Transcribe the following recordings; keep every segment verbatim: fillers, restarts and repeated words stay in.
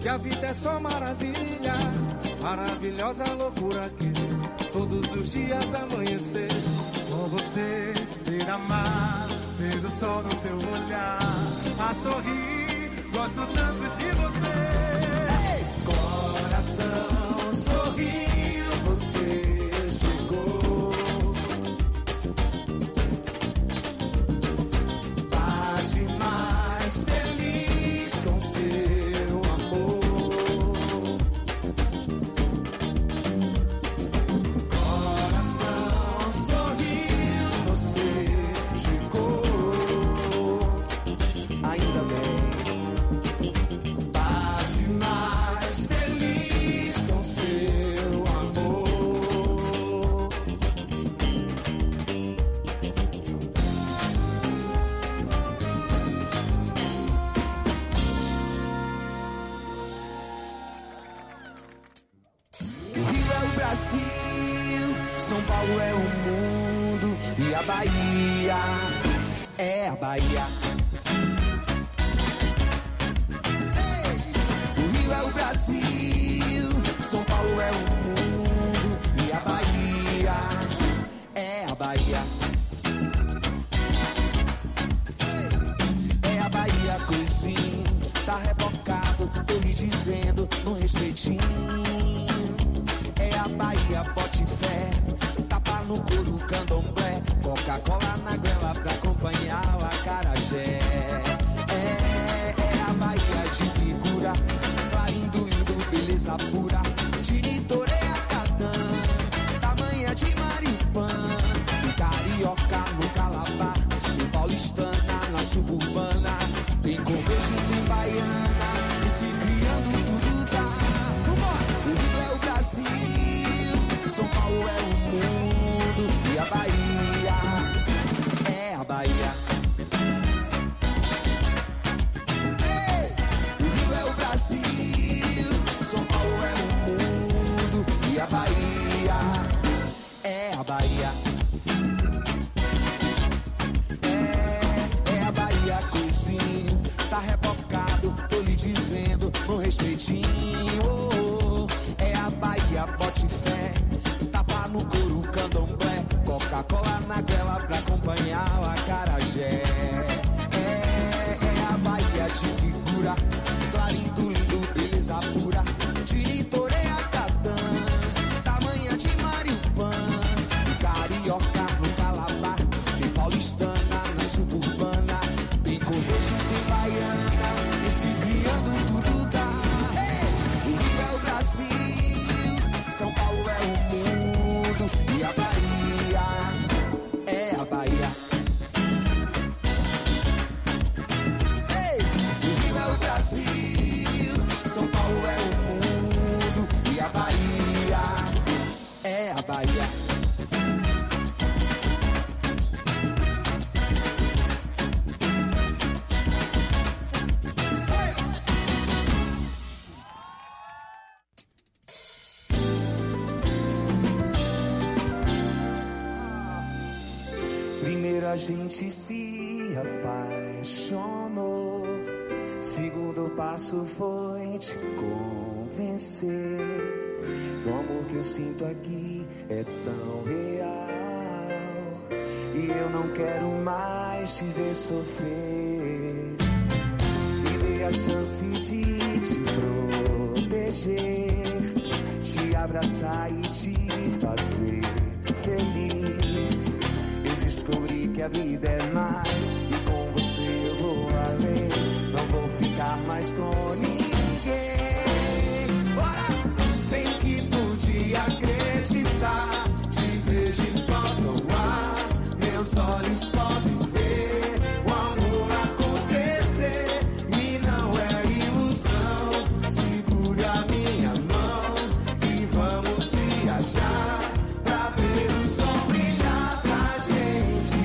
que a vida é só maravilha, maravilhosa loucura que todos os dias amanhecer. Com você, ver amar, ver o sol no seu olhar, a sorrir, gosto tanto de você. Ei! Coração sorriu, você chegou. Bate mais feliz com seu amor. Coração sorriu, você chegou. Ainda bem. Bate mais feliz com seu amor. O Rio é o Brasil, São Paulo é o mundo e a Bahia é a Bahia. Ei! O Rio é o Brasil, São Paulo é o mundo e a Bahia é a Bahia. Ei! É a Bahia, coisinha, tá rebocado, tô lhe dizendo, no respeitinho. É a Bahia, bote fé, tapa no couro, candomblé, Coca-Cola na goela pra acompanhar o acarajé. É, é a Bahia de figura, clarindo lindo, beleza pura, Tiritoreia, Cadã, tamanha de Maripã, tem carioca no Calabar, tem paulistana na suburbana, tem corbejo, tem baiana, e se criando tudo dá. O Rio é o Brasil, São Paulo é o mundo e a Bahia é a Bahia. Ei! O Rio é o Brasil, São Paulo é o mundo e a Bahia é a Bahia. É, é a Bahia, coisinho, tá rebocado, tô lhe dizendo, no respeitinho. Oh, oh, é a Bahia, bote fé, tapa no couro, candomblé, Coca-Cola na goela pra acompanhar o acarajé. É, é a Bahia de figura, clarindo, lindo, beleza pura, Tiritoreia, Cadã, tamanha de Maripã, tem carioca no Calabar, tem paulistana na suburbana, tem cordejo, tem baiana, e se criando tudo dá. Ei! O Rio é o Brasil, São Paulo é o mundo e a Bahia é a Bahia. Ei! O Rio é o Brasil, São Paulo é o mundo e a Bahia é a Bahia. Primeiro a gente se apaixonou, segundo passo foi te convencer que o amor que eu sinto aqui é tão real e eu não quero mais te ver sofrer. Me dê a chance de te proteger, te abraçar e te fazer feliz. Descobri que a vida é mais e com você eu vou além. Não vou ficar mais com ninguém. Bora! Tem que poder acreditar. Te vejo e falta o ar. Meus olhos podem ver o amor acontecer e não é ilusão. Segure a minha mão e vamos viajar pra ver o sol brilhar pra gente.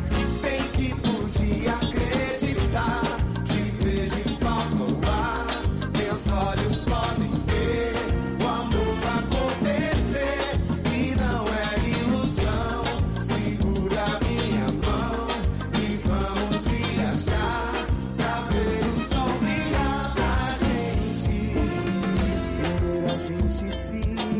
Tem que poder acreditar. Te vejo e falta o ar. gente se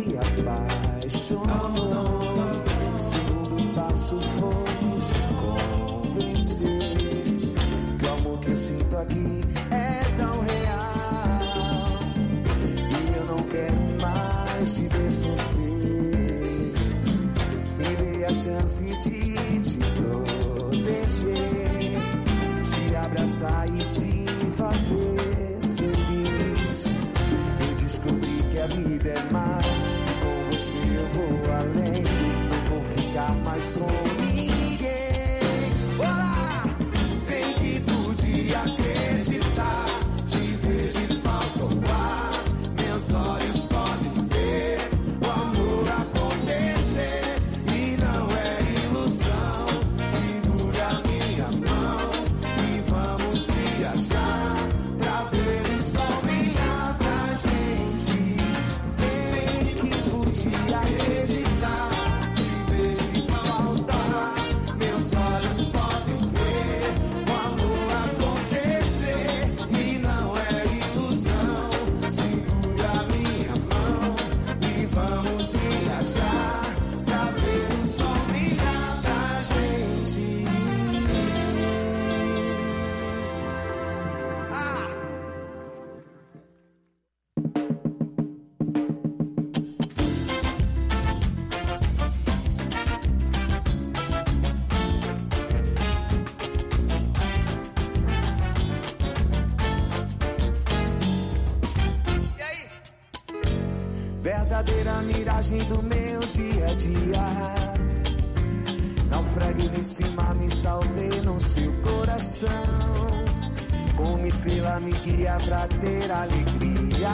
apaixonou. Segundo passo foi te convencer que o amor que eu sinto aqui é tão real. E eu não quero mais te ver sofrer. Me dê a chance de te proteger, te abraçar e te fazer feliz. Eu descobri que a vida é mais, e com você eu vou além. Não vou ficar mais com ninguém. Bora! Bem que podia acreditar, te vejo e falta o ar. Meus olhos podem ver o amor acontecer, e não é ilusão. Segura minha mão e vamos viajar pra ver o sol brilhar pra gente. Bem que podia acreditar, te vejo e faltar. Meus olhos podem ver o amor acontecer, e não é ilusão. Segura minha mão e vamos viajar pra ver o sol brilhar pra gente. Ah! E aí? Verdadeira miragem do meu dia a dia. Naufraguei nesse mar, me salvei no seu coração. Como estrela me guia pra ter alegria.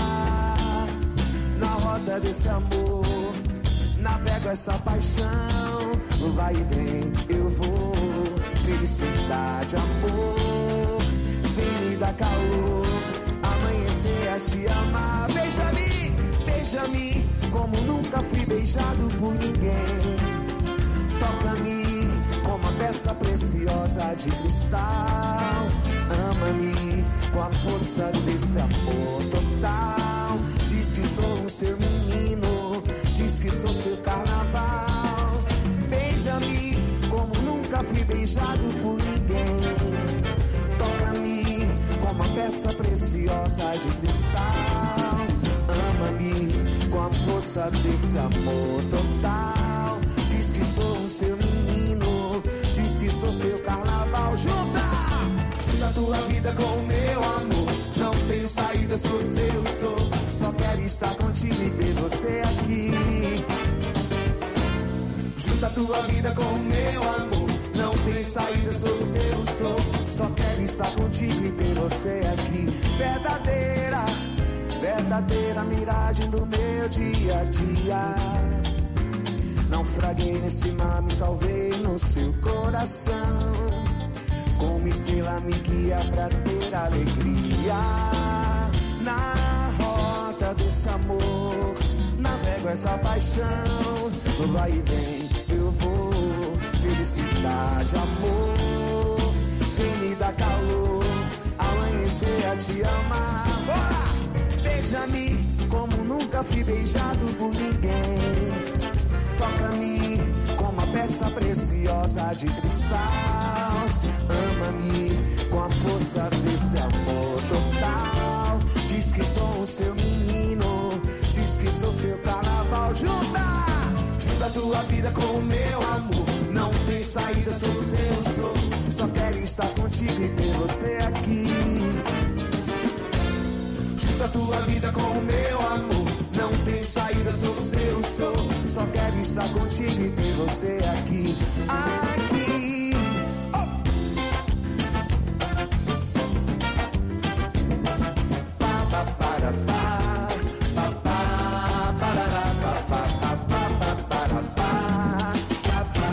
Na rota desse amor, navego essa paixão. No vai e vem eu vou, felicidade, amor. Vem me dar calor, amanhecer a te amar. Beija-me, beija-me, como nunca fui beijado por ninguém. Toca-me como uma peça preciosa de cristal. Ama-me com a força desse amor total. Diz que sou o seu menino, diz que sou seu carnaval. Beija-me como nunca fui beijado por ninguém. Toca-me como uma peça preciosa de cristal. Ama-me com a força desse amor total. Diz que sou o seu menino, diz que sou seu carnaval. Junta! Junta a tua vida com o meu amor. Não tenho saída, sou seu, sou. Só quero estar contigo e ter você aqui. Junta a tua vida com o meu amor. Não tenho saída, sou seu, sou. Só quero estar contigo e ter você aqui. Verdadeira, verdadeira miragem do meu dia a dia. Naufraguei nesse mar, me salvei no seu coração. Como estrela me guia pra ter alegria. Na rota desse amor, navego essa paixão. No vai e vem eu vou, felicidade, amor. Vem me dar calor, amanhecer a te amar. Bora! Beija-me como nunca fui beijado por ninguém. Toca-me como uma peça preciosa de cristal. Ama-me com a força desse amor total. Diz que sou o seu menino, diz que sou seu carnaval. Junta! Junta a tua vida com o meu amor. Não tem saída, sou seu, sou. Só quero estar contigo e ter você aqui. Junta a tua vida com o meu amor. Não tem saída, sou seu, sou. Só quero estar contigo e ter você aqui. Aqui. Oh. Pa, pa, para, pa. Pa, pa, parará, pa, pa, pa, pa, pa, para, pa, pa, pa.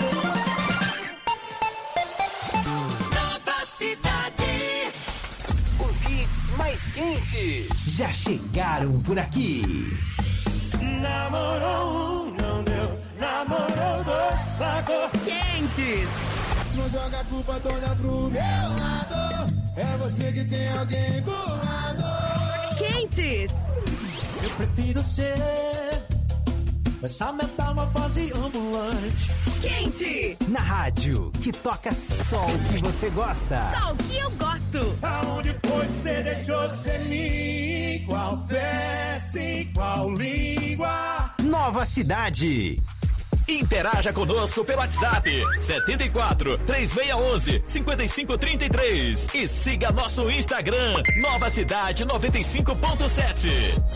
Nova Cidade. Os hits mais quentes já chegaram por aqui. Namorou um, não deu. Namorou dois, pagou. Quentes. Não joga a culpa toda pro meu lado. É você que tem alguém do lado. Quentes. Eu prefiro ser essa metamorfose ambulante. Quente! Na rádio, que toca só o que você gosta. Só o que eu gosto. Aonde foi que você deixou de ser mim? Qual peça e qual língua? Nova Cidade. Interaja conosco pelo WhatsApp setenta e quatro, três seis um um, cinco cinco três três e siga nosso Instagram Nova Cidade noventa e cinco ponto sete.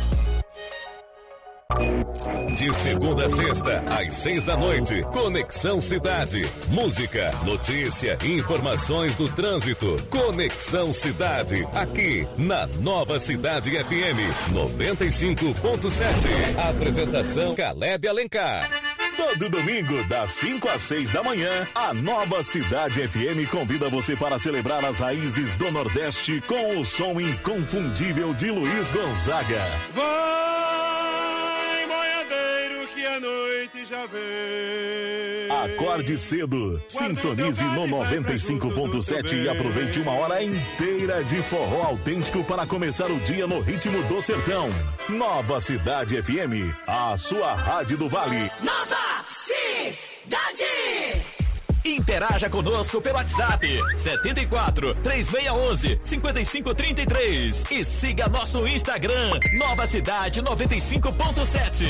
De segunda a sexta, às seis da noite, Conexão Cidade. Música, notícia, informações do trânsito. Conexão Cidade, aqui na Nova Cidade F M noventa e cinco ponto sete. Apresentação Caleb Alencar. Todo domingo, das cinco às seis da manhã, a Nova Cidade F M convida você para celebrar as raízes do Nordeste com o som inconfundível de Luiz Gonzaga. Vai, boiadeiro, que a noite já vem. Acorde cedo, sintonize no noventa e cinco ponto sete e aproveite uma hora inteira de forró autêntico para começar o dia no ritmo do sertão. Nova Cidade F M, a sua rádio do Vale. Nova Cidade! Interaja conosco pelo WhatsApp setenta e quatro, três seis um um, cinco cinco três três e siga nosso Instagram Nova Cidade noventa e cinco ponto sete.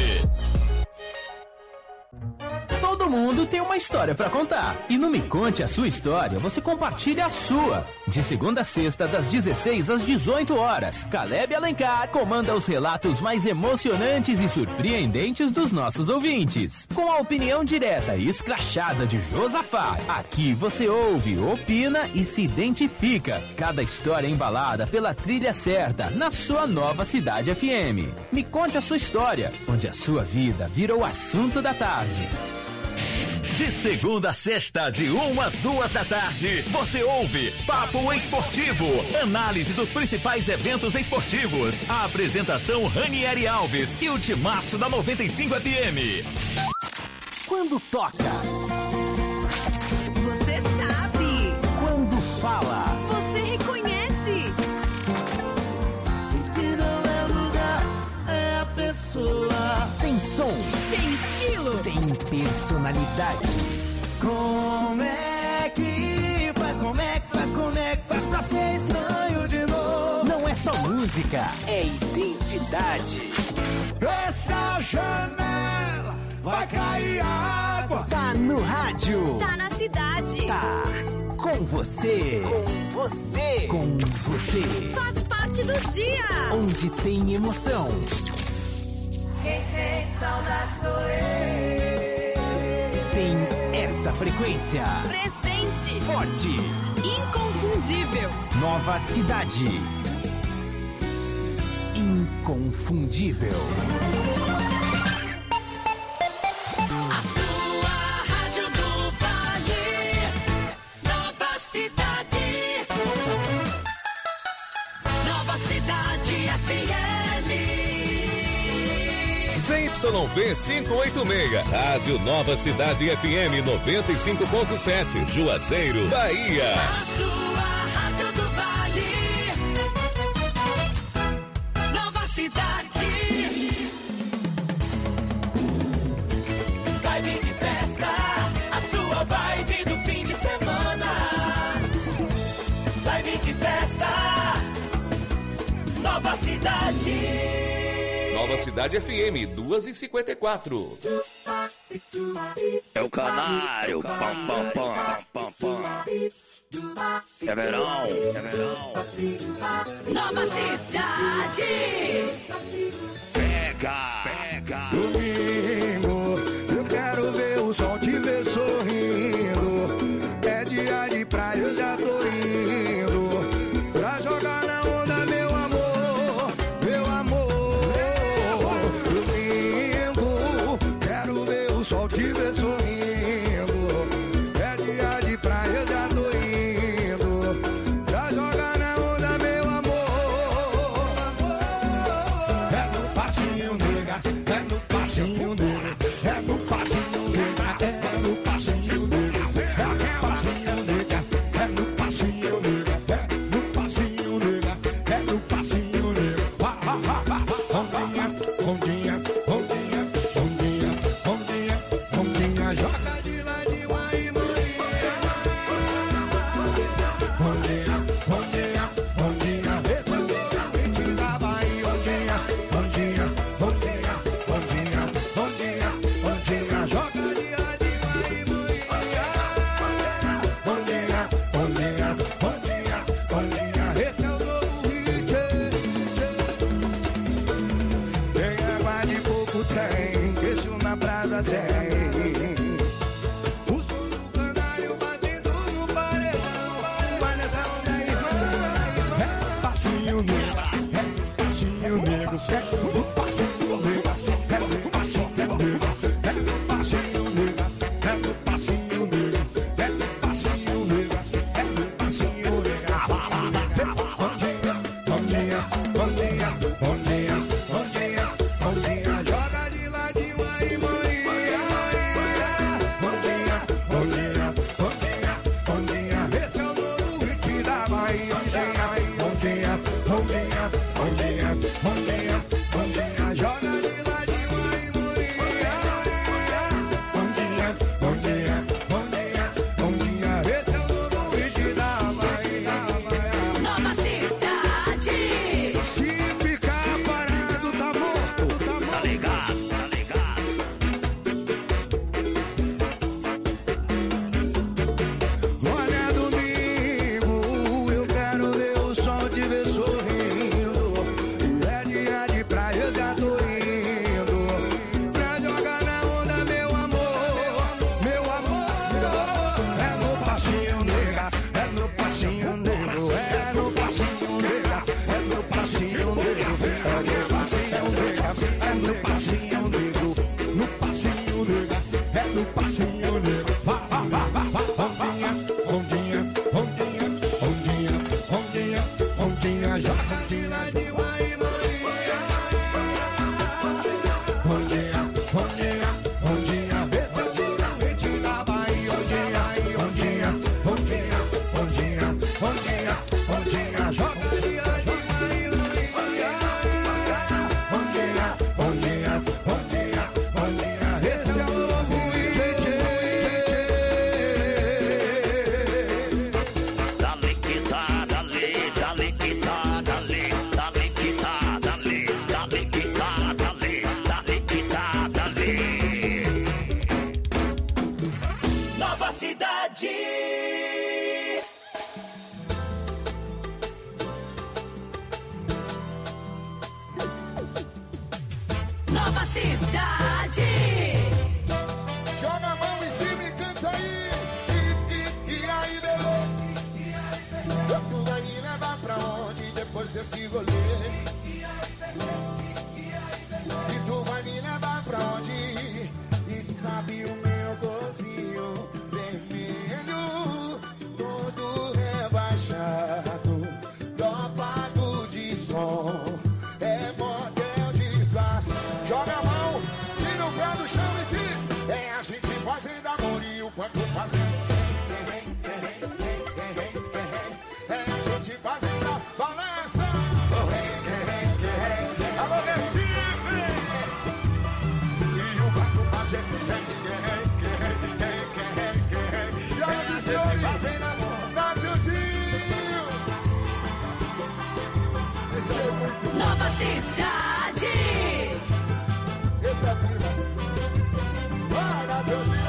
Todo mundo tem uma história pra contar. E no Me Conte a Sua História, você compartilha a sua. De segunda a sexta, das dezesseis às dezoito horas, Caleb Alencar comanda os relatos mais emocionantes e surpreendentes dos nossos ouvintes. Com a opinião direta e escrachada de Josafá, aqui você ouve, opina e se identifica. Cada história embalada pela trilha certa, na sua Nova Cidade F M. Me Conte a Sua História, onde a sua vida vira o assunto da tarde. De segunda a sexta, de uma às duas da tarde, você ouve Papo Esportivo, análise dos principais eventos esportivos. A apresentação Ranieri Alves e o timaço da noventa e cinco F M. Quando toca, Você sabe. quando fala, Você reconhece. Que não é lugar, é a pessoa. tem som, Tem estilo. tem personalidade. Como é que faz, como é que faz, como é que faz pra ser estranho de novo? Não é só música, é identidade. Fecha a janela, vai cair água. Tá no rádio, Tá na cidade. tá com você, com você, com você. Faz parte do dia. Onde tem emoção, Quem sente saudade sou eu. tem essa frequência. Presente. Forte, Inconfundível. Nova Cidade. Inconfundível. A sua rádio do Vale. Nova Cidade. Nova Cidade F M. Z Y V quinhentos e oitenta e seis, Rádio Nova Cidade F M noventa e cinco ponto sete, Juazeiro, Bahia. A sua rádio do Vale. Nova Cidade. Vibe de festa. A sua vibe do fim de semana. Vibe de festa. Nova Cidade. Nova Cidade F M, duas e cinquenta e quatro. É o canário, pam, pam, pam, pam, pam. É verão, é verão. Nova Cidade. Pega, pega. Domingo, eu quero ver o sol te ver sorrindo. É dia de praia, eu já tô indo pra jogar na onda, meu amor, meu amor. Domingo, quero ver o sol te ver sorrindo. É dia de praia, eu já tô indo pra jogar na onda, meu amor. É no passinho, nega, é no passinho, nega, é no passinho, nega, é no passinho, nega, é no passinho, nega, é no passinho, nega, é no passinho, nega, é no passinho, nega. Vá, vá, vá, vá, ondinha, tem, isso na brasa tem. O som do canário batendo no paredão. Vai nessa onda aí, vai. É passinho negro, é passinho negro, é o passinho negro, é o passinho negro, é o passinho negro, é o passinho negro, é o passinho negro, é o passinho negro. Bom dia, bom dia, bom dia, bom dia, bom dia, joga de ladinho aí, Maria. Bom dia, bom dia, bom dia, bom dia, esse é o novo hit da Bahia. Bom dia, bom dia, bom dia, bom dia, bom dia, joga de ladinho aí, Maria. Bom dia, bom dia, bom dia, bom dia, esse é o novo hit da Bahia. Nova Cidade. Se ficar parado, tá morto, tá morto. Tá ligado, tá ligado. Olha domingo, eu quero ver o sol te ver sorrindo. E é dia de praia, eu já tô indo pra jogar na onda, meu amor, meu amor. É no passinho nega, é no passinho negro, é no passinho nega, é no passinho negro, é no passinho nega, é no passinho negro, no passinho nega, é no passinho negro. Vá, vá, vá, vá, vá. Bom dia, bom dia, bom dia, bom dia, bom dia, bom dia, joga de ladinho aí, Maria. Bom dia, bom dia, bom dia, esse é o dia hit da Bahia. Bom dia, bom dia, bom dia, bom dia, bom dia, joga de ladinho aí, Maria. Bom dia, bom dia, bom dia, bom dia, esse é o novo hit. Dale que tá, dale, dale que tá, dale, dale que tá, dale, dale que tá, dale, dale que tá, dale. Nova Cidade. Nova Cidade. Joga a mão em cima e canta aí. E, e, e aí, bebê? Tu vai me levar pra onde depois desse rolê? E tu vai me levar pra onde? E sabe o meu gozinho vermelho, todo rebaixado, dopado de som, é modelo de sas. Joga a mão, tira o pé do chão e diz: é a gente fazendo amor e o quanto fazendo. É a gente fazendo a balança. Alô, Recife! E o quanto fazendo. Senhoras e senhores, fazendo amor. Natuzinho. Esse é muito bom. Nova Cidade. Esse é prima. Vai, Natuzinho.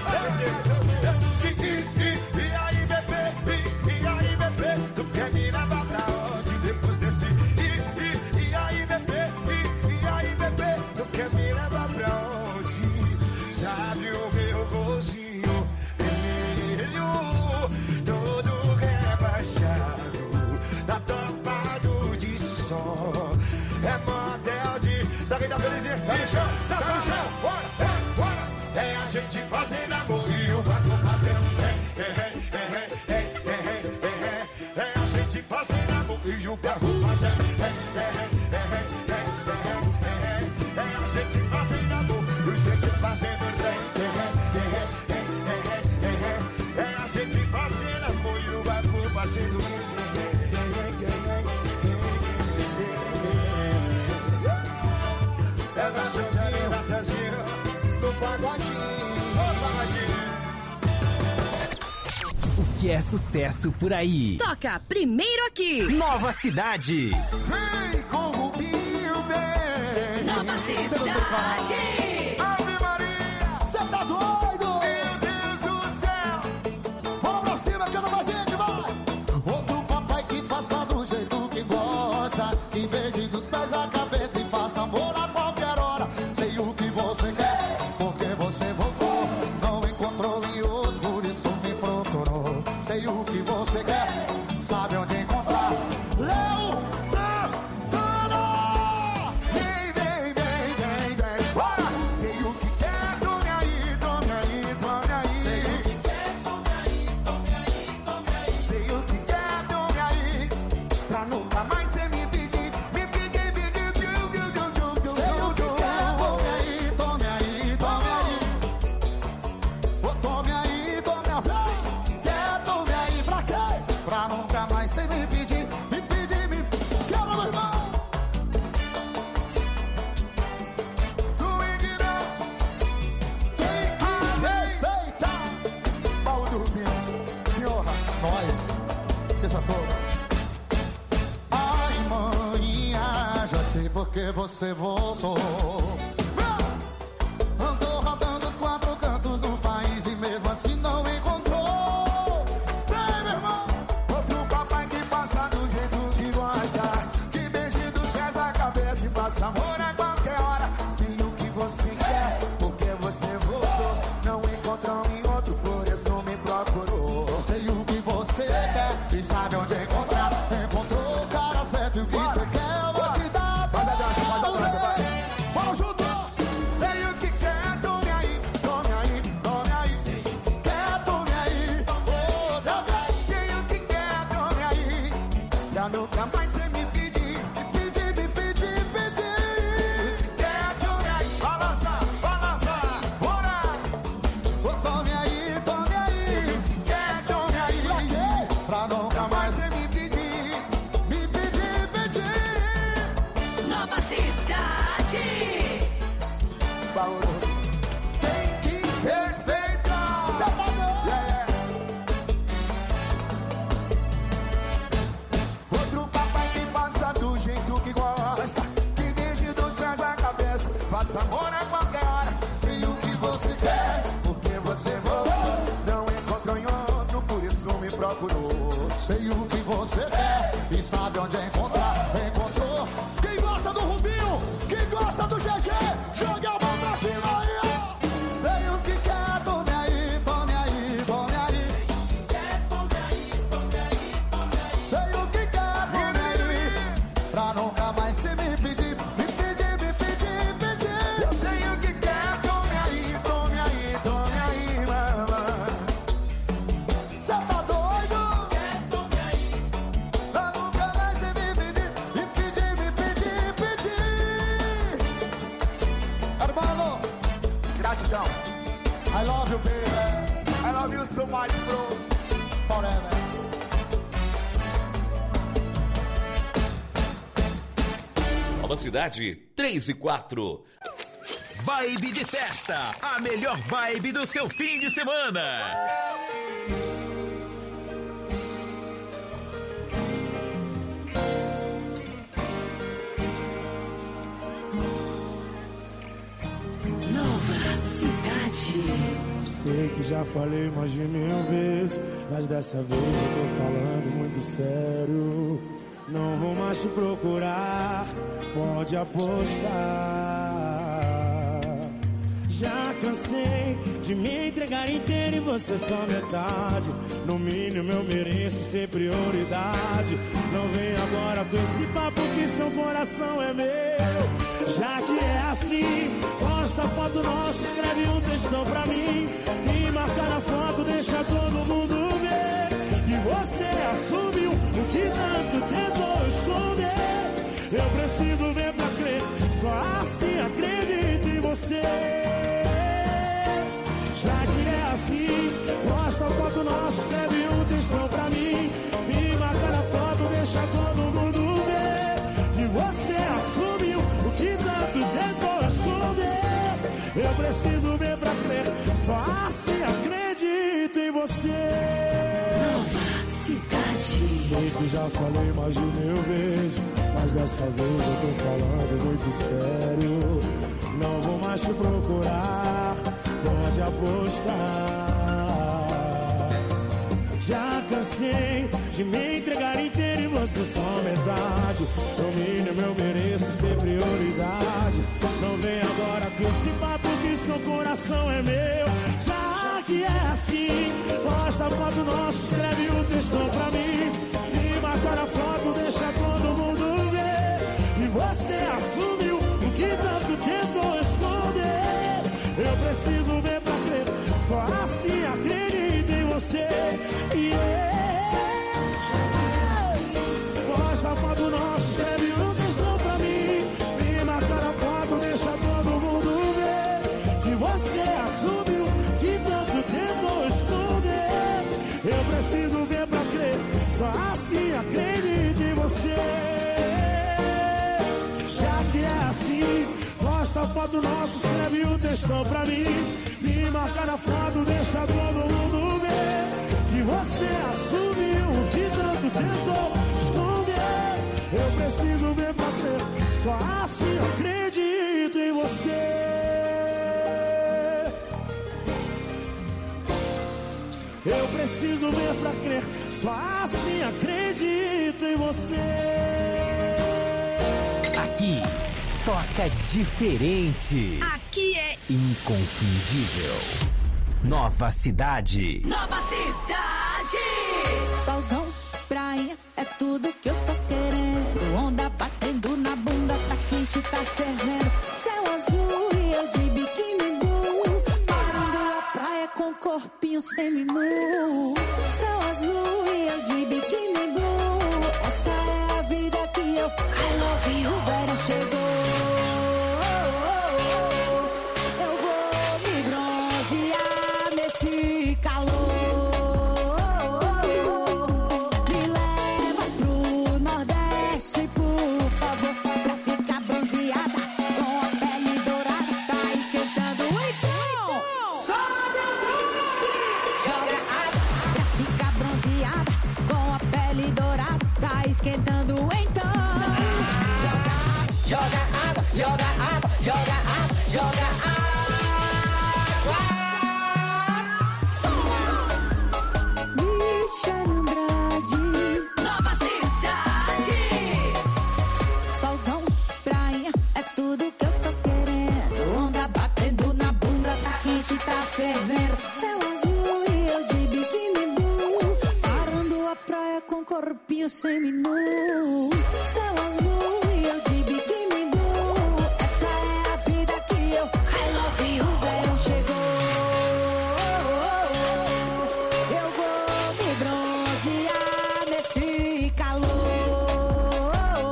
E, e, e aí, bebê? E, e aí, bebê? Tu quer me levar pra onde depois desse? E, e, e aí, bebê? E, e aí, bebê? Tu quer me levar pra onde? Sabe o meu gozinho vermelho, todo rebaixado, tá topado de som, é motel de... Sabe da feliz exercício? Tá no chão, bora, é, bora. É a gente fazendo amor e o banco fazendo. É, é, é, é, é, é, é, é a gente fazendo amor e o banco fazendo. É, é, é, é, é, é, é a gente fazendo amor e a gente fazendo. É, é, é, é, é a gente fazendo amor e o banco fazendo. É da Josinha, da Brasil, do pagodinho, ô pagodinho. O que é sucesso por aí? Toca primeiro aqui. Nova Cidade. Vem com o Rubinho, bem. Nova Cidade. Ave Maria, cê tá doido? Meu Deus do céu. Vamos pra cima, canta com a gente, vai. Outro papai que faça do jeito que gosta, que beije dos pés à cabeça e faça amor a qualquer hora. Sei o porque você voltou. Andou rodando os quatro cantos do país e mesmo assim não encontrou. Vem, meu irmão. Outro papai que passa do jeito que gosta, que beije dos pés a cabeça e passa amor a qualquer hora. Sei o que você quer, porque você voltou. Não encontrou em outro, por isso me procurou. Sei o que você quer e sabe onde encontrar. Encontrou o cara certo e o que você quer eu vou te dar. Faz a dança, faz a dança, vai. Vamos junto! Sei o que quer, tome aí, tome aí, tome aí. Sei o que quer, tome aí, oh, tome aí. Sei o que quer, tome aí. Já nunca mais você me pedir, me pedir, me pedir, pedir. Sei o que quer, tome aí. Balança, balança, bora. Oh, tome aí, tome aí. Sei o que quer, tome aí. Pra quê? Pra nunca mais você me pedir, me pedir, pedir. Nova Cidade. Bauru. Tem que respeitar. Cê tá doido? Yeah. Outro papai que passa do jeito que gosta, que beije dos pés a cabeça, faça amor a qualquer hora. Sei o que você quer, porque você voltou. Não encontrou em outro, por isso me procurou. Sei o que você quer e sabe onde encontrar. Encontrou. Quem gosta do Rubinho, quem gosta do G G, joga a mão pra cima aí, ó. Sei o que quer, tome aí, tome aí, tome aí. Sei o que quer, tome aí. Pra nunca mais se me pedir, me pedir, me pedir, pedir. Eu sei o que quer, tome aí, tome aí, tome aí, mamãe. Cê tá doido? Pra nunca mais se me pedir, me pedir, me pedir, pedir. Hermano, Gratidão. I love you, baby. I love you so much, bro. Forever. Nova Cidade três e quatro. Vibe de festa, a melhor vibe do seu fim de semana. Nova Cidade. Sei que já falei mais de mil vezes, mas dessa vez eu tô falando muito sério. Não vou mais te procurar, pode apostar. Já cansei de me entregar inteiro e você só metade. No mínimo eu mereço ser prioridade. Não vem agora com esse papo que seu coração é meu. Já que é assim, posta a foto nossa, escreve um textão pra mim e marca na foto, deixa todo mundo ver. E você assumiu o que tanto tentou esconder. Eu preciso ver pra crer, só assim acredito em você. Já que é assim, posta a foto nossa, escreve um textão pra mim e marca na foto, deixa todo mundo ver. E você assumiu o que tanto tentou esconder. Eu preciso ver pra crer, só assim acredito em você. Nova Cidade. Sei que já falei mais de mil vezes, mas dessa vez eu tô falando muito sério. Não vou mais te procurar, pode apostar. Já cansei de me entregar inteiro e você só metade. No mínimo eu mereço ser prioridade. Não vem agora com esse papo que seu coração é meu. Já que é assim, posta a foto nossa, escreve um textão pra mim e marca na foto, deixa todo mundo ver. E você assumiu o que tanto tentou esconder. Eu preciso ver pra crer, só assim acredito em você. Yeah. Posta a foto nossa, escreve um textão pra mim e marca na foto, deixa todo mundo ver. E você assumiu que tanto tentou esconder. Eu preciso ver pra crer, só assim acredito em você. Já que é assim, posta a foto nossa, escreve um textão pra mim me marca na foto, deixa todo mundo ver. Que você assumiu o que tanto tentou esconder. Eu preciso ver pra crer, só assim acredito em você. Eu preciso ver pra crer, só assim acredito em você. Aqui toca diferente. Aqui é inconfundível. Nova Cidade. Nova Cidade. Solzão, praia, é tudo que eu tô querendo. Onda batendo na bunda, tá quente, tá fervendo. Céu azul e eu de biquíni blue, parando a praia com corpinho seminu. Céu azul e eu de biquíni blue, essa é a vida que eu I love you, o verão chegou. Eu vou me bronzear nesse calor. Me leva pro Nordeste, por favor, pra ficar bronzeada com a pele dourada. Tá esquentando, então sobe o drone, joga água pra ficar bronzeada com a pele dourada. Tá esquentando, então joga água, joga água, joga água, joga água. Michel Andrade. Nova Cidade. Solzão, praia, é tudo que eu tô querendo. Onda batendo na bunda, tá quente, tá fervendo. Céu azul e eu de biquíni blue, parando a praia com corpinho seminu. Céu azul e eu de biquíni blue, essa é a vida que eu I love you, o verão chegou. Eu vou me bronzear nesse calor.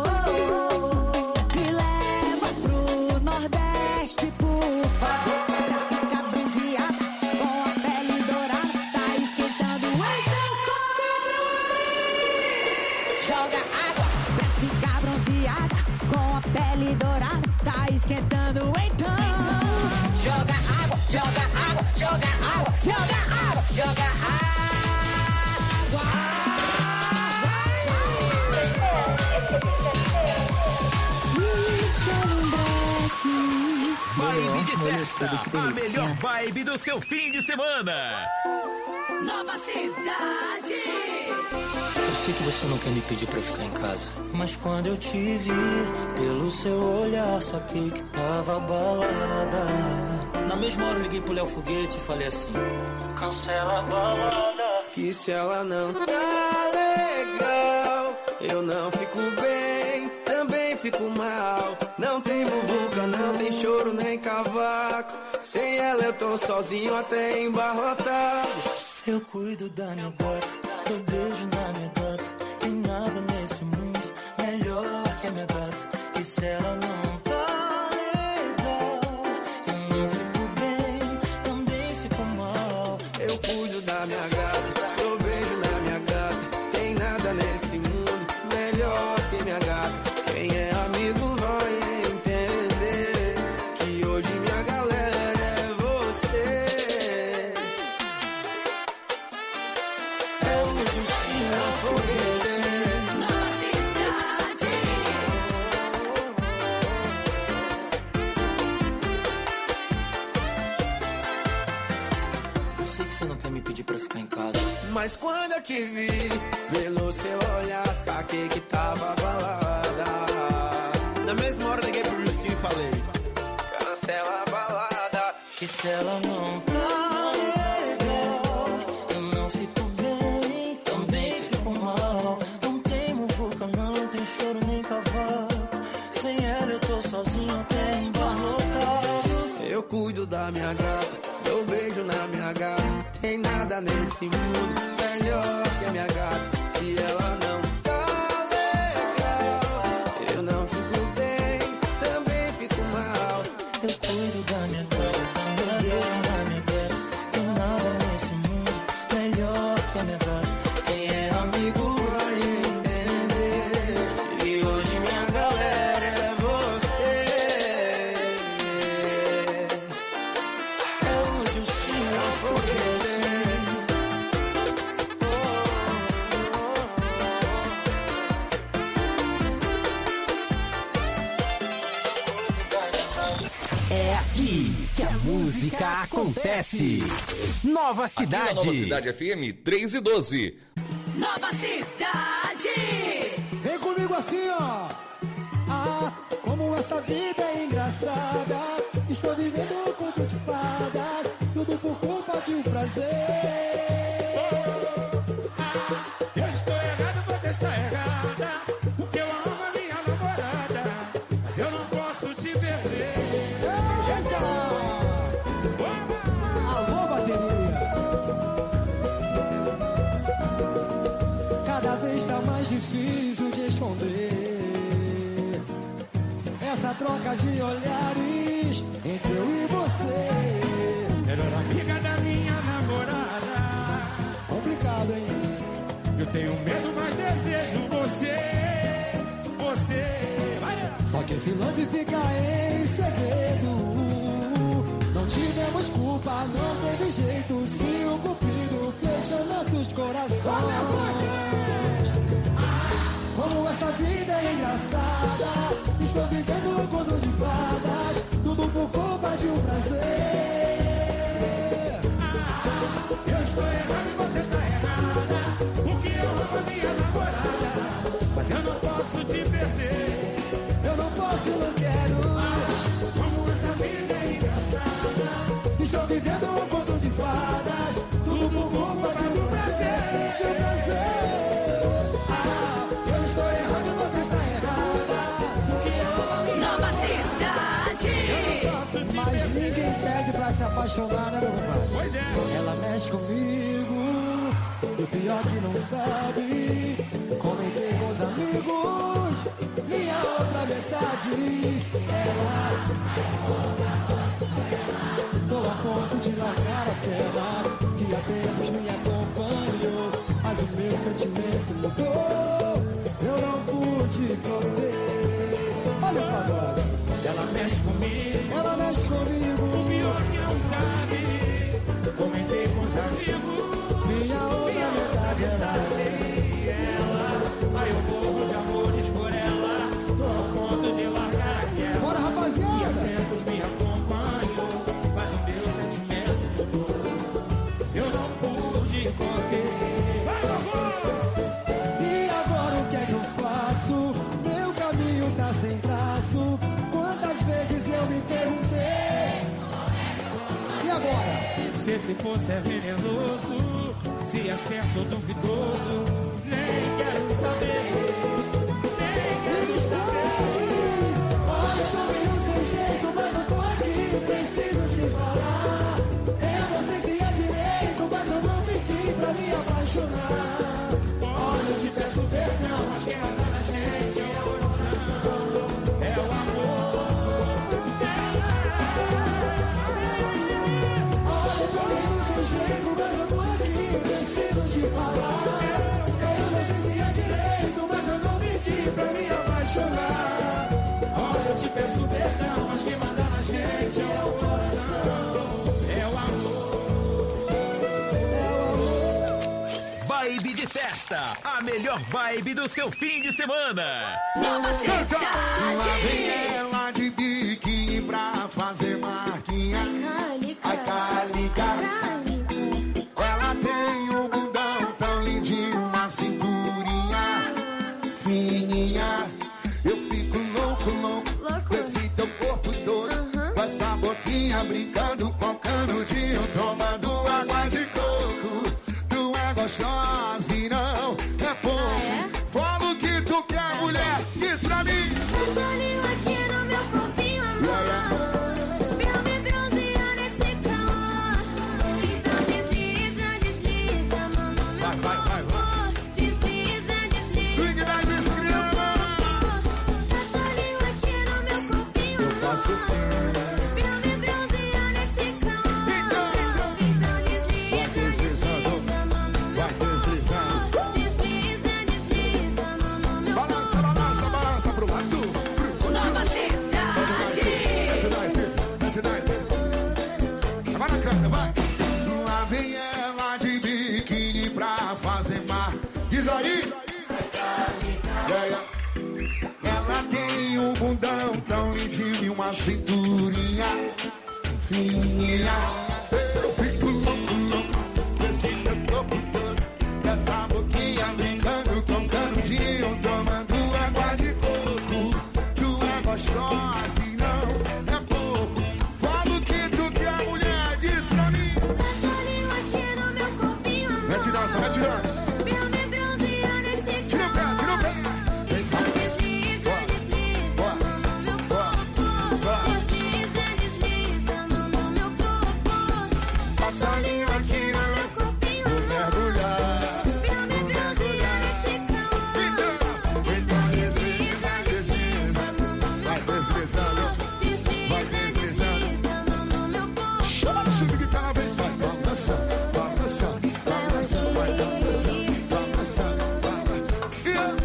Me leva pro Nordeste, por favor, pra ficar bronzeada com a pele dourada. Tá esquentando, então sobe o drone. Joga água pra ficar bronzeada com a pele dourada. Tá esquentando, então joga água, joga água, joga água, joga água, joga água. Vibe de festa, a melhor vibe do seu fim de semana. Nova Cidade. Eu sei que você não quer me pedir pra ficar em casa, mas quando eu te vi, pelo seu olhar, saquei que tava balada. Na mesma hora eu liguei pro Léo Foguete e falei assim: cancela a balada, que se ela não tá legal, eu não fico bem, também fico mal. Não tem muvuca, não tem choro nem cavaco. Sem ela eu tô sozinho até embarrotado. Eu cuido da minha gata, dou beijo na minha gata. Tem nada nesse mundo melhor que a minha gata. E se ela não tá legal, eu não fico bem, também fico mal. Eu cuido da minha gata, dou beijo na minha gata. Tem nada nesse mundo melhor que minha gata. Quem é amigo vai entender que hoje minha galera é você. É o Dulcinho Foguete. Nova Cidade. Eu sei que você não quer me pedir pra ficar em casa, mas quando eu te vi, pelo seu olhar, saquei que tava balada. Na mesma hora liguei pro Lucinho e falei: cancela a balada, que se ela não tá legal, eu não fico bem, também fico mal. Não tem muvuca, não tem choro nem cavalo. Sem ela eu tô sozinho até embarrotado. eu cuido da minha gata, dou beijo na minha gata. Tem nada nesse mundo melhor que a minha gata. Se ela não tá legal, eu não fico bem, também fico mal. Eu cuido da minha gata, dou beijo na minha gata. Tem nada nesse mundo melhor que a minha gata. Quem é amigo vai entender, e hoje minha galera é você. É o Dulcinho Foguete. É aqui que a música acontece. Nova Cidade. Aqui na Nova Cidade F M, três e doze. Nova Cidade. Vem comigo assim, ó. Ah, como essa vida é engraçada. Estou vivendo um conto de fadas. Tudo por culpa de um prazer. Ah, eu estou errado, você está errada. Porque eu amo a minha namorada. Mas eu não posso te perder. Eita! Alô, bateria. Cada vez tá mais difícil de esconder essa troca de olhares entre eu e você. Melhor amiga da minha namorada. Complicado, hein? Eu tenho medo, mas desejo você. Você. Vai. Só que esse lance fica em segredo. Não tivemos culpa, não teve jeito. Se o cupido fecha nossos corações. Como essa vida é engraçada. Estou vivendo um conto de fadas. Tudo por culpa de um prazer. Eu estou errado e você está errada. Porque eu amo a minha namorada. Mas eu não posso te perder. Eu não posso, não quero. Como essa vida é engraçada. Estou vivendo um conto de fadas. Tudo por culpa de um prazer. De um prazer. Ah, eu estou errado e você está errada. Porque eu amo a minha Nova Cidade. Mas ninguém pede pra se apaixonar, né, meu pai? Pois é. Ela mexe comigo, e o pior que não sabe. Comentei com os amigos, minha outra metade. Ela, tô a ponto de largar aquela que há tempos me acompanhou. Mas o meu sentimento mudou, eu não pude conter. Olha o pagode. Ela mexe comigo. Ela mexe comigo. O pior que não sabe. Comentei com os amigos. Minha outra metade era ela. Aí eu morro de amores por ela. Tô a ponto de largar aquela. Bora, rapaziada. Que há tempos me acompanhou. Mas o meu sentimento mudou. Eu não pude conter. Vai, vovô! E agora o que é que eu faço? Meu caminho tá sem traço. Quantas vezes eu me perguntei? E agora? Se esse poço é venenoso, se é certo ou duvidoso, nem quero saber. Nem quero saber. Olha, eu tô meio sem jeito, mas eu tô aqui, preciso te falar. Eu não sei se é direito, mas eu não pedi pra me apaixonar. Olha, eu te peço perdão, mas quem manda na gente é o coração, é o amor. Olha, eu tô meio sem jeito, mas eu tô aqui, preciso te falar. Eu não sei se é direito, mas eu não pedi pra me apaixonar. Olha, eu te peço perdão, mas quem manda na gente é o coração, é o amor. Vibe de festa, a melhor vibe do seu fim de semana. Nova Lá vem Cidade. ela de biquíni pra fazer marquinha. A calica. Ela tem um bundão tão lindinho, uma cinturinha fininha. Eu fico louco, louco, com esse teu corpo todo, com essa boquinha brincando com canudinho, tomando água de coco. Tu é gostosa e não é pouco. Fala o que tu quer, mulher, diz pra mim. Passarinho aqui no meu corpinho, amor. Pra me bronzear nesse calor. Então desliza, desliza, mão no meu corpo. Desliza, desliza. Swing da desgrama. Passarinho aqui no meu corpinho, amor. Posso ser. Pra me bronzear nesse calor. Então, então. Então desliza, desliza, mão no meu corpo. Desliza, desliza, mão no meu corpo. Balança, balança, balança pro lado. Nova Cidade. Agora canta, vai. Lá vem ela de biquíni pra fazer mar. Diz aí. Ela tem um bundão tão lindinho e uma cinturinha fininha, fininha. Eu fico louco, louco, com esse teu corpo todo, com essa boquinha brincando com canudinho, tomando água de coco. Tu é gostosa e não é pouco. Fala o que tu quer, mulher, diz pra mim. Passarinho aqui no meu corpinho, amor. Mete dança, mete dança. Meu me bronzeia nesse Tira o pé, tira o pé. Então desliza, desliza a mão no meu corpo. Desliza, desliza a mão no meu corpo. Passarinho aqui no meu corpinho, Vou amor. mergulhar, Meu me vou bronzeia mergulhar. nesse calor. Então Desliza, desliza a mão no meu vai deslizando, vai Desliza, deslizando. desliza a mão no meu corpo. Chama o time que tá bem, vai, vamos dançando, vamos dançando, vamos dançando, vai, vamos dançando, vamos dançando, vai, vai. Yeah.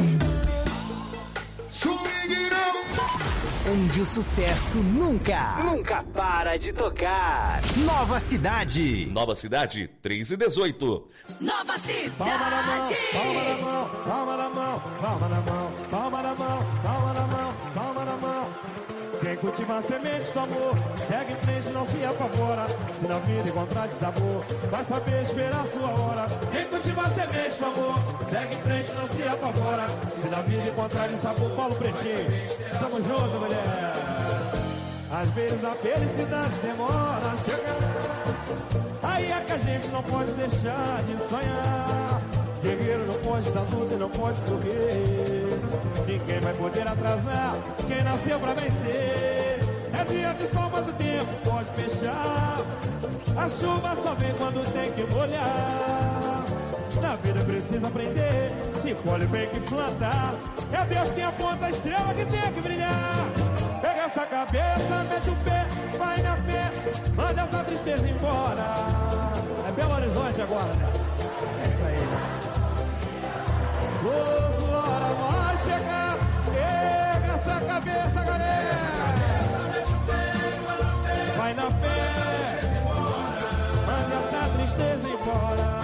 Swing não. Onde o sucesso nunca, nunca para de tocar. Nova Cidade. Nova Cidade, três e dezoito. Nova Palma na mão, Cidade. palma na mão, palma na mão, palma na mão, palma na mão, palma na mão. Quem cultiva a semente do amor, segue em frente, não se apavora. Se na vida encontrar de sabor, vai saber esperar a sua hora. Quem cultiva a semente do amor, segue em frente, não se apavora. Se na vida encontrar de sabor, Paulo Pretinho, tamo junto, mulher. Às vezes a felicidade demora a chegar. Aí é que a gente não pode deixar de sonhar. Guerreiro não pode dar luta e não pode correr. Ninguém vai poder atrasar quem nasceu pra vencer. É dia de sol, mas o tempo pode fechar. A chuva só vem quando tem que molhar. Na vida precisa aprender, se colhe bem que plantar. É Deus quem aponta a estrela que tem que brilhar. Pega essa cabeça, mete o pé, vai na fé, manda essa tristeza embora. É Belo Horizonte agora, né? É isso aí. Ô, sua hora vai chegar. Pega essa cabeça, galera. Vai na fé, manda essa tristeza embora.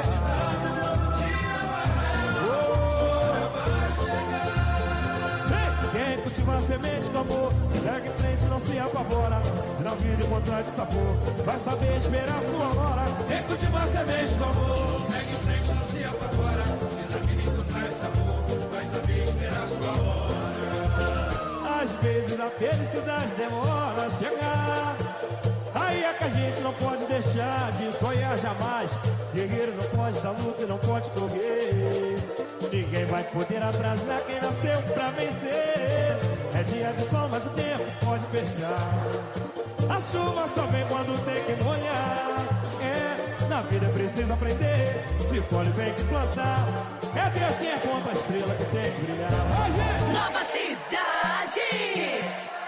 Quem cultiva a semente do amor, segue em frente, não se apavora. Se na vida encontrar de sabor, vai saber esperar a sua hora. Quem cultiva a semente do amor, segue em frente, não se apavora. Se na vida encontrar de sabor, vai saber esperar a sua hora. Às vezes a felicidade demora a chegar. Aí é que a gente não pode deixar de sonhar jamais. Guerreiro não pode dar luta e não pode correr. Ninguém vai poder atrasar quem nasceu pra vencer. É dia de sol, mas o tempo pode fechar. A chuva só vem quando tem que molhar. É, na vida precisa aprender, se colhe bem que plantar. É Deus quem aponta a estrela que tem que brilhar. Vai, gente! Nova Cidade.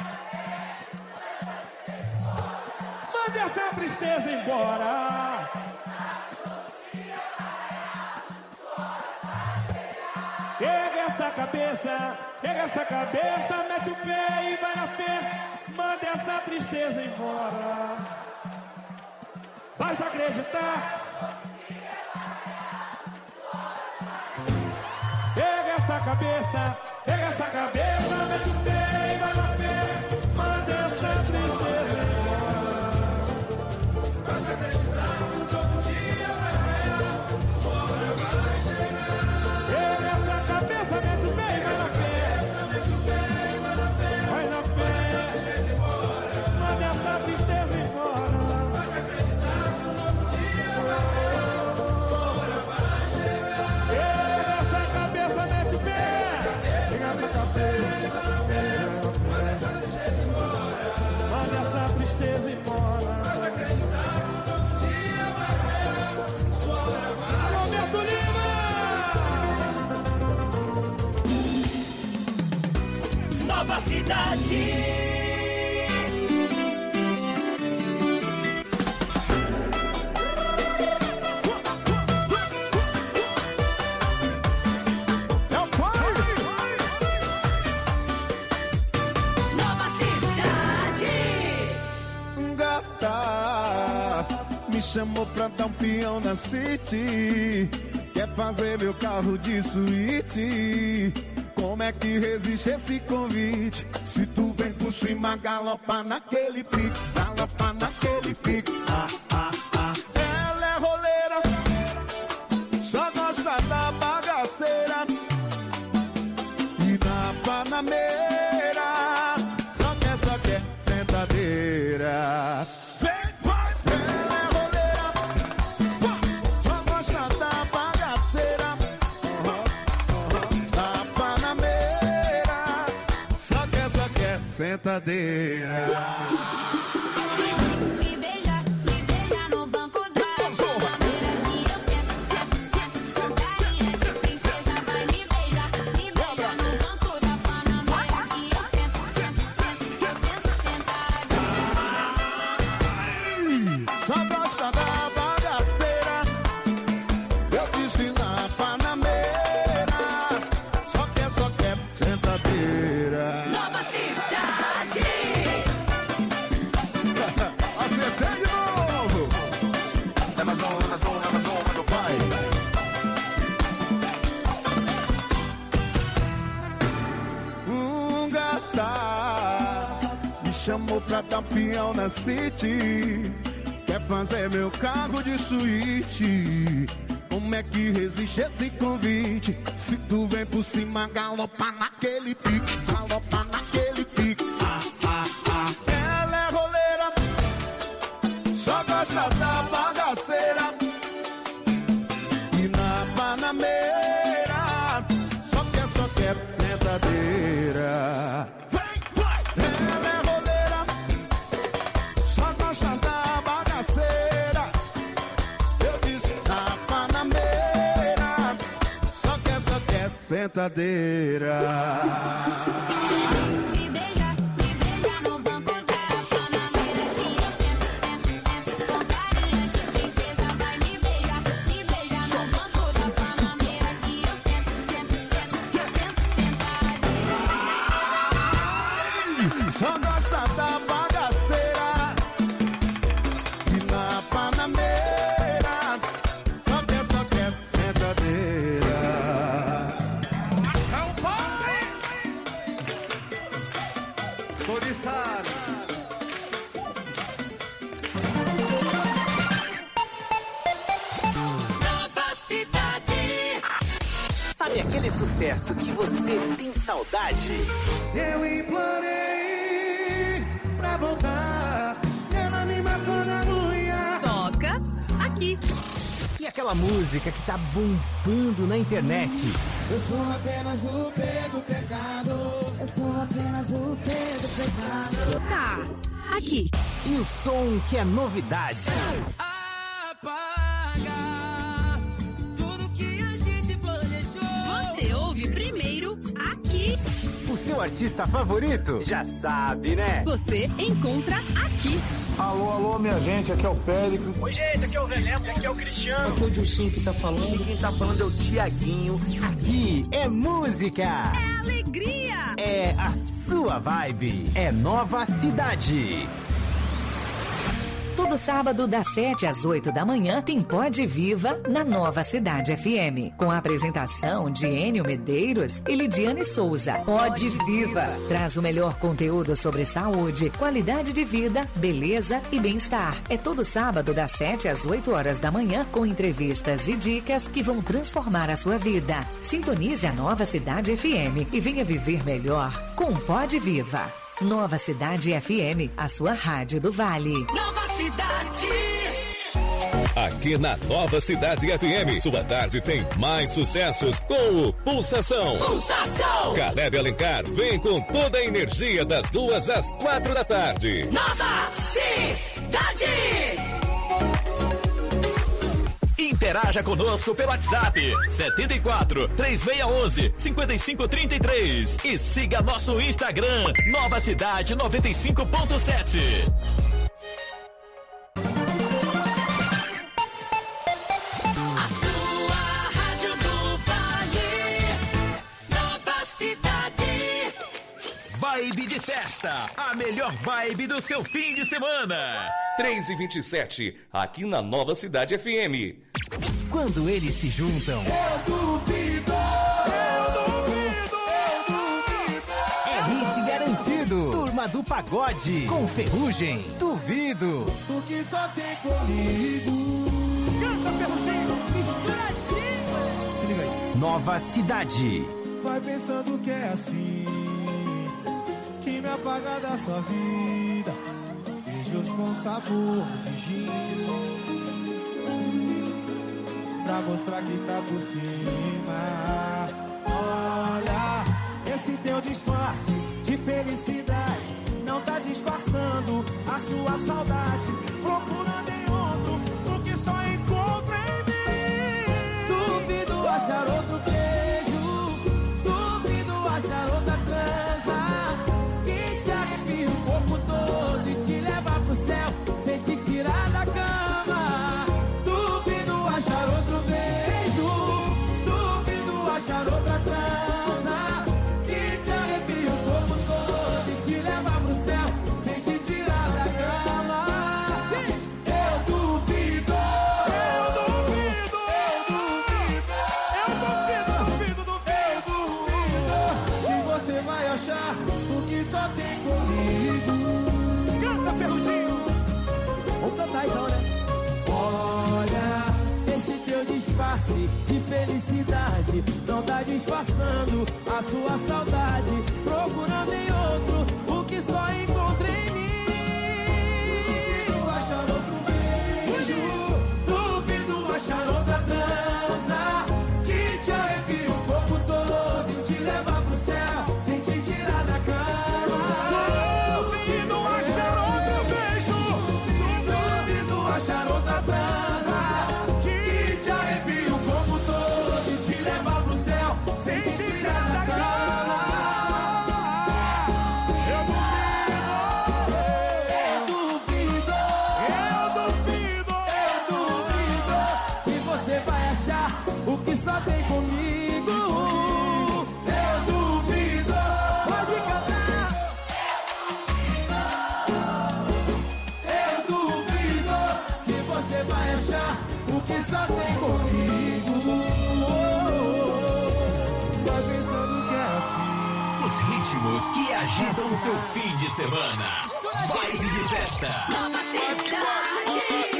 Mande essa tristeza embora. Pega essa cabeça, pega essa cabeça, mete o pé e vai na fé. Manda essa tristeza embora. Vai já acreditar. Pega essa cabeça, pega essa cabeça, mete o pé e vai na fé. Manda essa tristeza embora. Vai já acreditar que um novo dia vai raiar. Sua hora vai chegar. Pega essa cabeça, mete o pé e vai na fé. Vai na fé. Manda essa tristeza embora. Vai já acreditar que um novo dia vai raiar. Sua hora vai chegar. Pega essa cabeça, mete o pé. Pega essa cabeça. Manda essa tristeza embora. Manda essa tristeza embora. Vai já acreditar que um novo dia vai raiar. Sua hora vai chegar. Alô, Beto Lima! Nova Cidade. Nova Cidade. Gata, me chamou pra dar um peão na City. Quer fazer meu carro de suíte. Como é que resiste esse convite? Se tu vem com por cima, galopa naquele pique, galopa naquele pique. Ah, ah, ah. Ela é roleira, só gosta da bagaceira. E na panameira, só quer, só quer sentadeira. Vem, vai, ela é roleira, só gosta da bagaceira. Na panameira, só quer, só quer sentadeira. Me beija, me beija no banco da panameira que eu sento, sento, sento, sou carinha de princesa. Vai me beijar, me beija no banco da panameira que eu sento, sento, sento, sento, sento, sentada. Só gosta da bagaceira. Eu disse na panameira, só quer, só quer sentadeira. Nova cidade. Acertei de novo. Amazon, Amazon, Amazon, meu pai. Um gata me chamou pra dar peão na City. Quer fazer meu carro de suíte. Como é que resiste esse convite? Se tu vem por cima, galopa naquele pique, galopa naquele pique. Ah, ah, ah. Ela é roleira, só gosta da bagaceira. E na panameira, só quer, só quer sentadeira. Vem, vai! Ela é roleira, só gosta da bagaceira. Eu disse na panameira, só quer, só quer sentadeira. Me beija, me beija no banco da panameira que eu sento, sento, sento, sou carinha de princesa. Vai me beijar, me beija no banco da panameira que eu sento, sento, sento, sento, sento, sentada. Só gosta da bagaceira. E na panameira, só quer, só quer sentadeira. É o pai. Poliçado. Nova cidade. Sabe aquele sucesso que você tem saudade? Eu implorei pra voltar, ela me matou na unha. Toca aqui. E aquela música que tá bombando na internet? Eu sou apenas o P do pecado. Eu sou apenas o P do pecado. Tá, aqui. E o som que é novidade? Apaga tudo que a gente planejou. Você ouve primeiro aqui. O seu artista favorito? Já sabe, né? Você encontra aqui. Alô, alô, minha gente, aqui é o Péricles. Oi, gente, aqui é o Zé Neto, aqui é o Cristiano. Aqui é o Dilcinho que tá falando. Quem tá falando é o Tiaguinho. Aqui é música. É alegria. É a sua vibe. É Nova Cidade. Todo sábado, das sete às oito da manhã, tem Pode Viva na Nova Cidade F M. Com a apresentação de Enio Medeiros e Lidiane Souza. Pode Viva traz o melhor conteúdo sobre saúde, qualidade de vida, beleza e bem-estar. É todo sábado, das sete às oito horas da manhã, com entrevistas e dicas que vão transformar a sua vida. Sintonize a Nova Cidade F M e venha viver melhor com Pode Viva. Nova Cidade F M, a sua rádio do Vale. Nova cidade. Aqui na Nova Cidade F M, sua tarde tem mais sucessos com o Pulsação. Pulsação. Caleb Alencar vem com toda a energia das duas às quatro da tarde. Nova cidade. Interaja conosco pelo WhatsApp setenta e quatro, três seis um um, cinco cinco três três e siga nosso Instagram Nova Cidade noventa e cinco ponto sete. A sua rádio do Vale. Nova cidade. Vibe de festa, a melhor vibe do seu fim de semana. três e vinte e sete, aqui na Nova Cidade F M. Quando eles se juntam, Eu duvido, eu duvido, eu duvido. é hit garantido. Turma do Pagode, com Ferrugem, Duvido. O que só tem comigo. Canta, Ferrugem, misturadinho. Se liga aí. Nova Cidade. Vai pensando que é assim, que me apaga da sua vida. Beijos com sabor de gin, pra mostrar que tá por cima. Olha, esse teu disfarce de felicidade não tá disfarçando a sua saudade. Procurando em outro o que só encontra em mim. Duvido achar outro beijo, duvido achar outra transa que te arrepia o corpo todo e te leva pro céu sem te tirar da cama. Duvido achar outro beijo, duvido achar outra transa que te arrepia o corpo todo e te leva pro céu sem te tirar da cama. Eu duvido, eu duvido, eu duvido, eu duvido, duvido, duvido que você vai achar o que só tem comigo. Canta, Ferrugem. Vamos cantar então, né? Olha, esse teu disfarce de felicidade não tá disfarçando a sua saudade. Procurando em outro o que só encontra em mim. Duvido achar outro beijo, duvido achar outra transa que te arrepia o corpo todo e te leva pro céu sem te tirar da cama. Duvido achar outro beijo, duvido achar outra transa que te arrepia o corpo todo e te leva pro céu sem te tirar da cama. Eu duvido, eu duvido, eu duvido, eu duvido que você vai achar o que só tem comigo. Eu duvido, pode cantar. Eu duvido que você vai achar o que só tem comigo. Tá pensando que é assim. Os ritmos que agitam o seu fim de semana. Vibe de festa. Nova Cidade.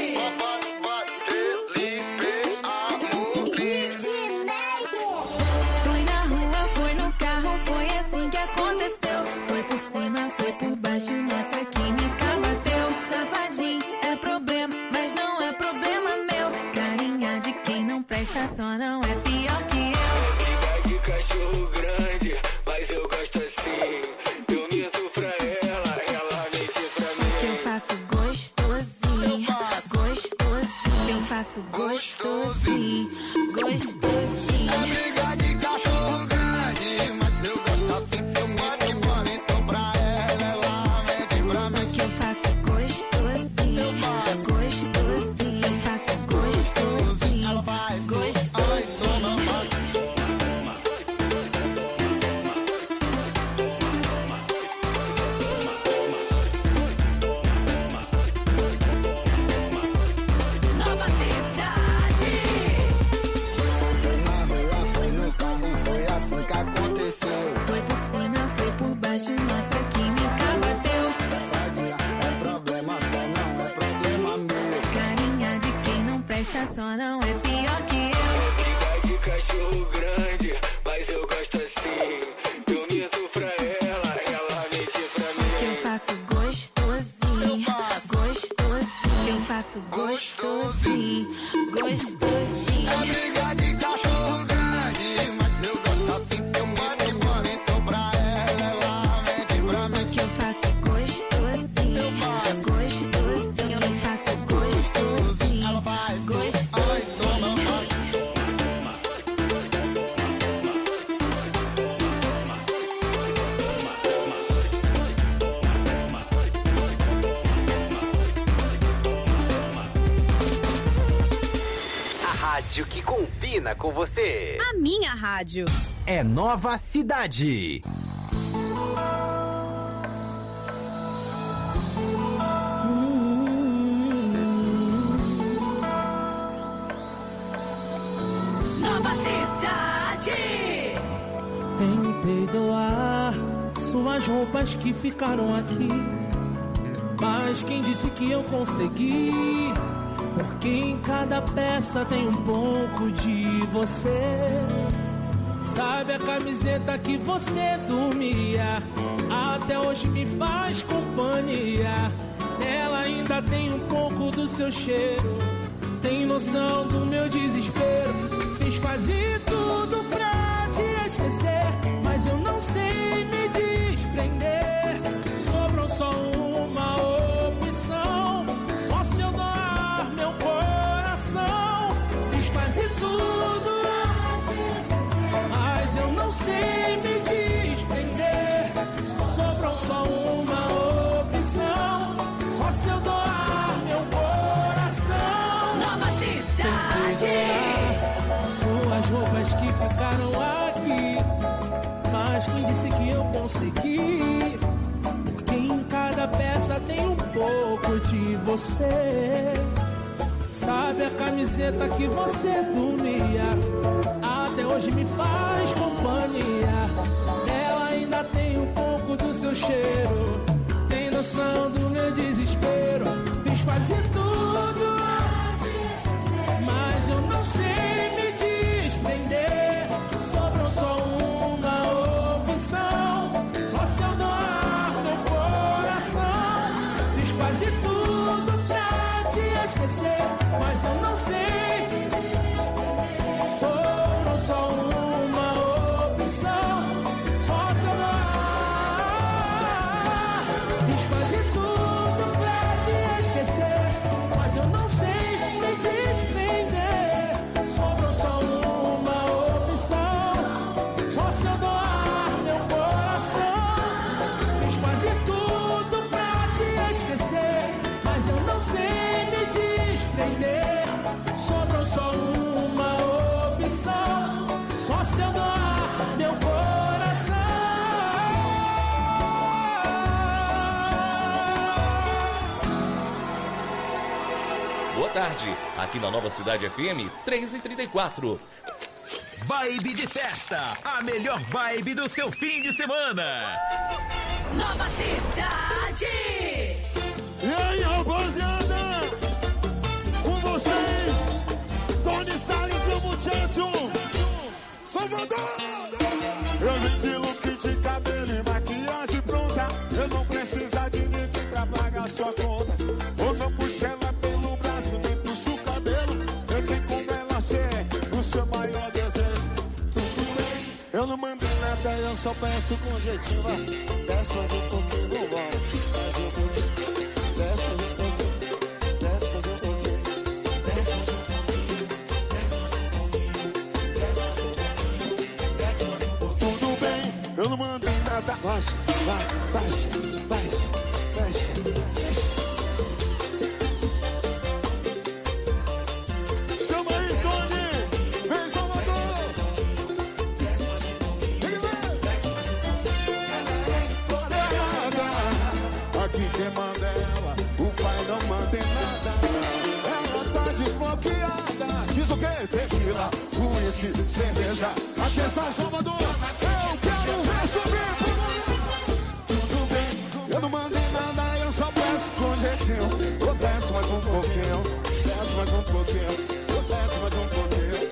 Foi na rua, foi no carro, foi assim que aconteceu. Foi por cima, foi por baixo, nossa química bateu. Safadinho é problema, mas não é problema meu. Carinha de quem não presta, só não é pior que eu. Briga de cachorro grande, mas eu gosto assim. Eu minto pra ela, ela mente pra mim. Eu faço gostosinho, gostosinho. Eu faço gostosinho, gostosinho. É briga de cachorro grande, mas eu gosto assim. Eu minto, eu minto pra ela, ela mente pra mim. Que eu faço gostosinho, Eu faço gostosinho. Eu faço gostosinho, ela faz gostosinho. ai, toma, vai. Nova Cidade. Foi na rua, foi no carro, foi assim que aconteceu. Foi por cima, foi por baixo, nossa química bateu. Safadinha é problema, só não é problema meu. Carinha de quem não presta, só não é pior que eu. Briga de cachorro grande, mas eu gosto assim. Eu minto pra ela, ela mente pra Que eu mim. faço gostosinho, gostosinho. Eu faço gostosinho, gostosinho. É briga de cachorro grande, mas eu gosto assim. Eu minto, eu minto pra ela, ela mente pra mim. Que eu faço gostosinho, gostosinho. Eu faço gostosinho, Ela faz gostosinho. ai, toma, vai. A rádio que combina com você. A minha rádio. É Nova Cidade. Nova Cidade. Tentei doar suas roupas que ficaram aqui, mas quem disse que eu consegui? Porque em cada peça tem um pouco de você. Sabe a camiseta que você dormia, até hoje me faz companhia. Ela ainda tem um pouco do seu cheiro. Tem noção do meu desespero. Fiz quase tudo pra te esquecer, mas eu não sei me desprender. Sobrou só uma opção, só se eu doar meu coração. Fiz quase tudo pra te esquecer, mas eu não sei me desprender. Sobrou só uma opção, só se eu doar meu coração. Nova cidade. Suas roupas que ficaram aqui, mas quem disse que eu consegui? Porque em cada peça tem um pouco de você. Sabe a camiseta que você dormia, até hoje me faz companhia. Ela ainda tem um pouco do seu cheiro. Tem noção do meu desespero. Fiz quase tudo, mas eu não sei me desprender. Sobrou só uma opção, só se eu doar meu coração. Fiz quase tudo pra te esquecer, mas eu não sei me desprender. Sobrou só uma opção, só se eu doar. Fiz quase tudo pra te esquecer, mas eu não sei me desprender. Sobrou só uma opção, só se eu doar meu coração. Fiz quase tudo pra te esquecer, mas eu não sei me desprender. Sobrou só uma opção, só se eu doar meu coração. Boa tarde, aqui na Nova Cidade F M, três e trinta e quatro. Vibe de festa, a melhor vibe do seu fim de semana. Nova cidade. E aí, rapaziada, com vocês, Tony Salles, meu muchacho, Salvador. Eu vim de look de cabelo e maquiagem pronta. Eu não preciso de ninguém pra pagar sua conta. Ou não puxo ela pelo braço, nem puxo o cabelo. Eu tenho como ela ser o seu maior desejo. Tudo bem, eu não mando nada, eu só peço com jeitinho. Vai, desce mais um pouquinho, vambora. Mais um pouquinho, desce mais um pouquinho. Desce mais um pouquinho, desce mais um pouquinho. Desce mais um pouquinho, desce mais um pouquinho. Desce mais um pouquinho. Tudo bem, eu não mando nada. Vai, vai, vai, vai, vai. Chama aí, Tony! Vem, Salvador! Vem, vem! Aqui quem manda é ela, o pai não manda em nada. Ela tá desbloqueada. Diz o que? Tequila, uísque, cerveja. Atenção, Salvador! Eu quero ver subir! Tudo bem, eu não mando em nada, eu só peço com jeitinho. Eu desço mais um pouquinho, desço mais um pouquinho, eu desço mais um pouquinho.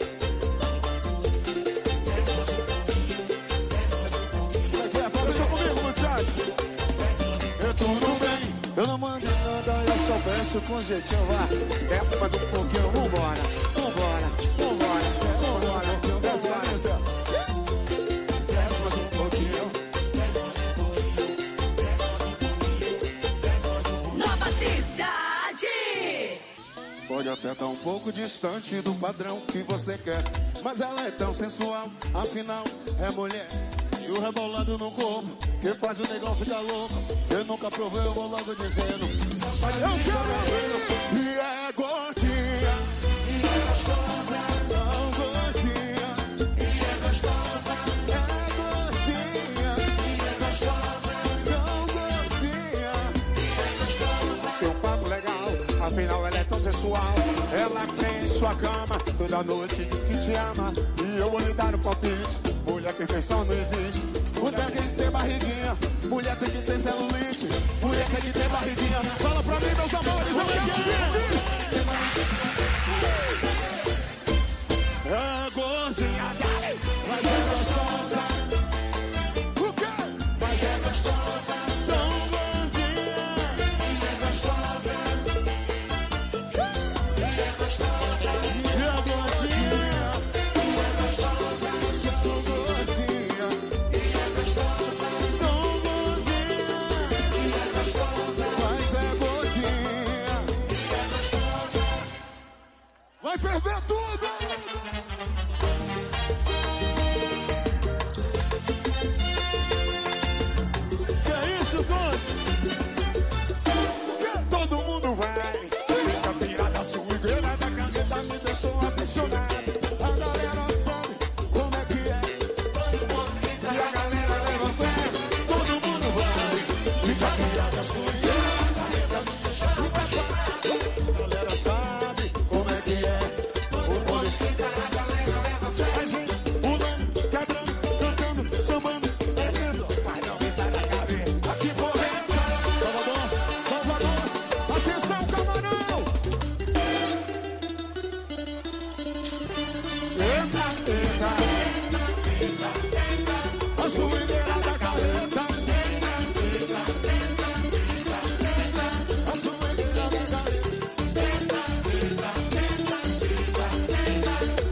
Desce mais um pouquinho, desce mais um pouquinho. Como é que é? Deixa comigo, muchacho. Eu tudo bem, eu não mando em nada, eu só peço com jeitinho. Vá, desce mais um pouquinho, vambora, vambora, vambora, vambora, vambora. Desce mais um pouquinho. Nova cidade. Pode até estar um pouco distante do padrão que você quer, mas ela é tão sensual, afinal é mulher. E o rebolado no corpo, que faz o negão ficar louco. Eu nunca provei, eu vou logo dizendo. Eu quero ver. E é gordinha, e é gostosa. Não gordinha, e é gostosa. É gordinha, e é gostosa. Não gordinha, e é gostosa. Tem um papo legal, afinal ela é tão sensual. Ela tem sua cama, toda noite diz que te ama. E eu vou lhe dar um palpite, mulher perfeição não existe. mulher tem que ter barriguinha, mulher tem que ter celulite, mulher tem que ter barriguinha. Fala pra mim, meus amores, eu quero ouvir. É gordinha, dale, mas é gostosa. O quê? Mas é gostosa. Tão gordinha. E é gostosa. E é gostosa. E é gordinha. E é gostosa. Tão gordinha. E é gostosa. Tão gordinha. E é gostosa. Mas é gordinha. E é gostosa. Vai ferver tudo! Todo mundo vai, fica pirada, sua igreja da caneta me deixou apaixonado. A galera sabe como é que é, e a galera leva fé. Todo mundo vai, fica pirada, sua igreja da caneta me deixou apaixonado. A galera sabe como é que é, o povo esquenta, a galera leva fé. A gente pulando, quebrando, cantando, sambando, descendo, mas não me sai da cabeça. Aqui vou Salvador, Salvador, atenção, camarão! Eita, eita, eita, eita, a suideira da carreta. Eita, eita, eita, eita, eita, a suideira da carreta. Eita, eita, eita, eita, eita,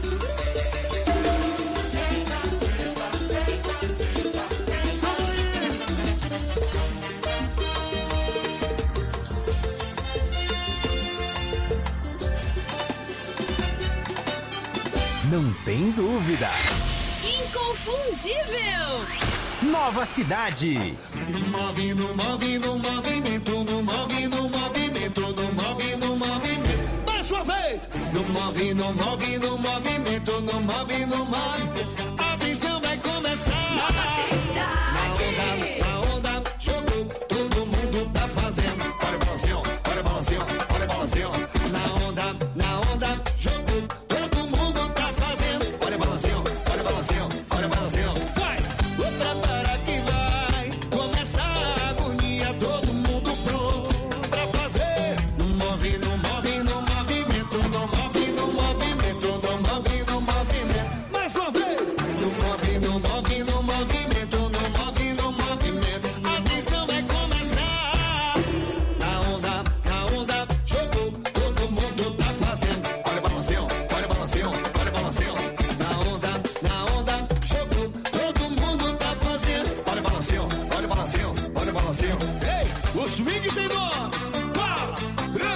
Não tem dúvida. Inconfundível. Nova Cidade. Move no move no movimento, no move no movimento, no move no movimento. Mais uma vez! No move no move no movimento, no move no move. A visão vai começar. Nova Cidade.